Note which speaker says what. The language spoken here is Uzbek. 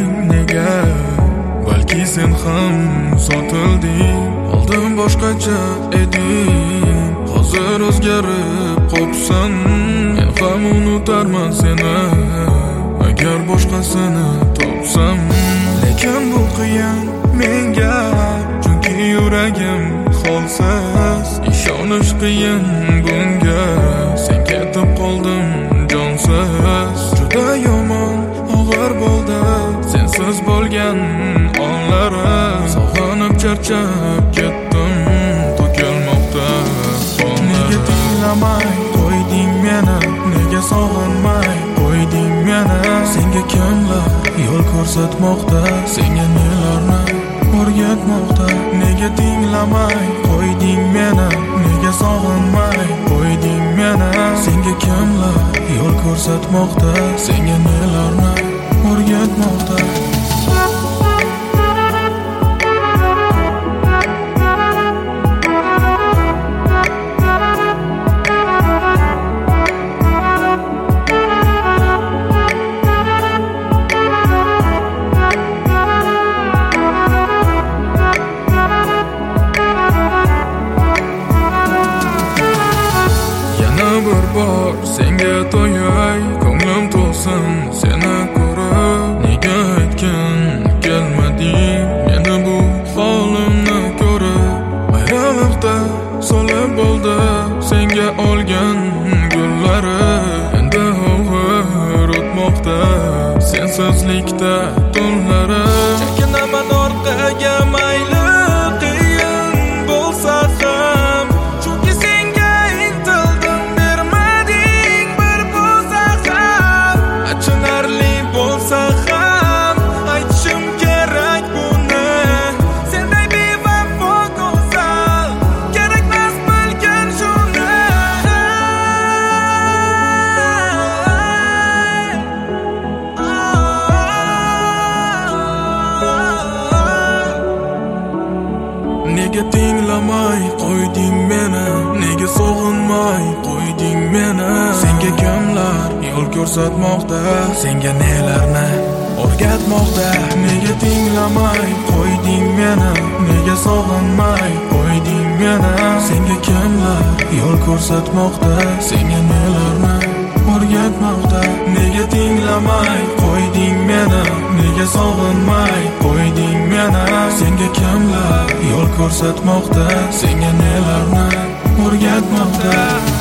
Speaker 1: o'rgading nega? Balki sen ham sotilding. Oldin boshqacha eding, hozir o'zgarib qopsan. Men ham unutarman seni agar boshqasini topsam. Lekin bu qiyin menga, chunki yuragim holsiz. Ishonish qiyin bunga, sen ketib qoldim jonsiz. Juda yomon og'ir bo'ldi sensiz bo'lgan onlarim. Sog'inib charchab ketdim, to'kilmoqda qonlarim. Nega tinglamay qo'yding meni, nega sog'inmay qo'yding meni? Senga kimlar yo'l ko'rsatmoqda, senga nelarni o'rgatmoqda? Nega tinglamay qo'yding meni, nega sog'inmay qo'yding meni? Senga kimlar yo'l ko'rsatmoqda, senga nelarni o'rgatmoqda? Bir bor senga to'yay, ko'nglim to'lsin seni ko'rib. Nega aytgin kelmading meni bu holimni ko'rib? Ayriliqda so'lib bo'ldi senga olgan gullari. Endi og'ir o'tmoqda sensizlikda tunlari. Chekinaman orqaga mayli qiyin bo'lsa ham, chunki senga achinarli bo'lsa ham aytishim kerak buni. Senday bevafo go'zal kerakmas bilgan shuni. Nega tinglamay qo'yding meni, nega sog'inmay qo'yding meni? Senga kimlar yo'l ko'rsatmoqda, senga nelarni o'rgatmoqda? Nega tinglamay qo'yding meni, nega sog'inmay qo'yding meni? Senga kimlar yo'l ko'rsatmoqda, senga nelarni o'rgatmoqda? Nega tinglamay qo'yding meni, nega sog'inmay qo'yding meni? Senga kimlar yo'l ko'rsatmoqda, senga nelarni o'rgatmoqda?